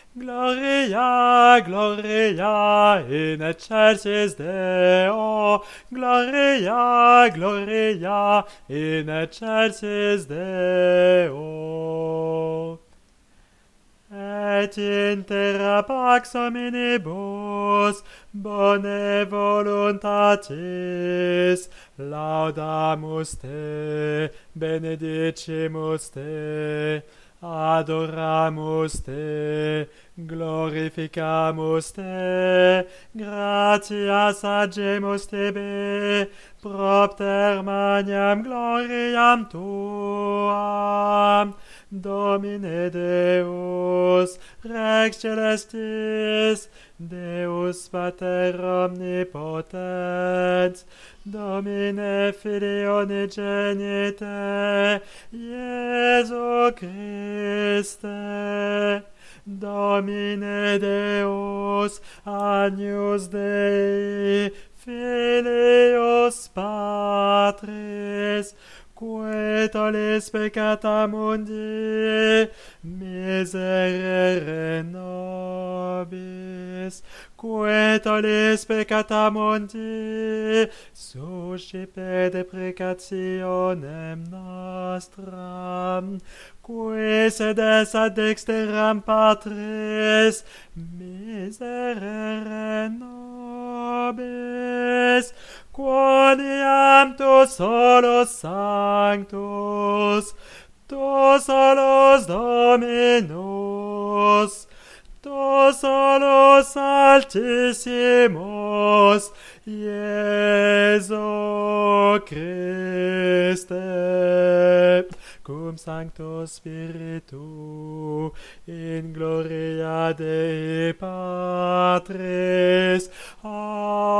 Gloria, Gloria in excelsis Deo. Gloria, Gloria in excelsis Deo. Et in terra pax hominibus bone voluntatis laudamus te, benedicimus te, adoramus te, glorificamus te, gratias agemus tibi, propter magnam gloriam tuam, Domine Deus, Rex Celestis, Deus Pater Omnipotens, Domine Filio Unigenite, Iesu Christe, Domine Deus, Agnus Dei, Filius Patris, que tollis peccata mundi, miserere nobis, que tollis peccata mundi, suscipe deprecationem nostram, que sedes ad dexteram Patris, miserere nobis, quoniam tu solus sanctus, tu solus Dominus, tu solus altissimus, Iesu Christe, cum Sancto Spiritu, in gloria Dei Patris. Amen.